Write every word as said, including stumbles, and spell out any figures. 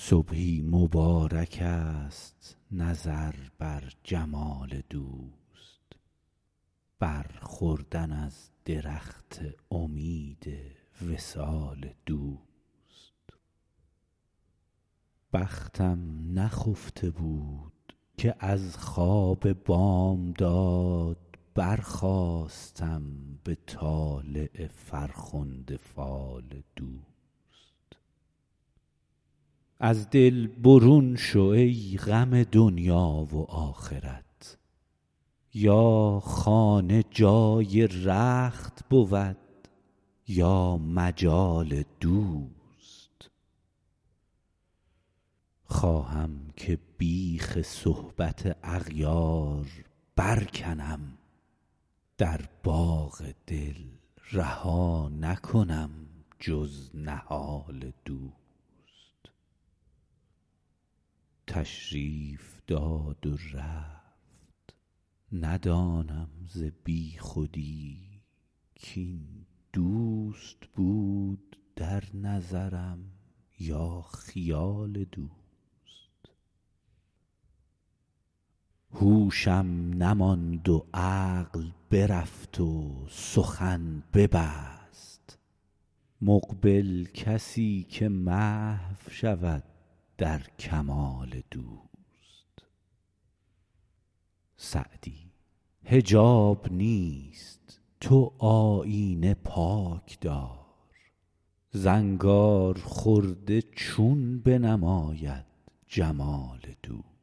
صبحی مبارک است نظر بر جمال دوست، برخوردن از درخت امید وصال دوست. بختم نخفته بود که از خواب بامداد برخاستم به طالع فرخنده فال دوست. از دل برون شو ای غم دنیا و آخرت، یا خانه جای رخت بود یا مجال دوست. خواهم که بیخ صحبت اغیار برکنم، در باغ دل رها نکنم جز نهال دوست. تشریف داد و رفت، ندانم ز بی خودی کاین دوست بود در نظرم یا خیال دوست. هوشم نماند و عقل برفت و سخن ببست، مقبل کسی که محو شود در کمال دوست. سعدی حجاب نیست تو آیینه پاک دار، زنگار خورده چون بنماید جمال دوست.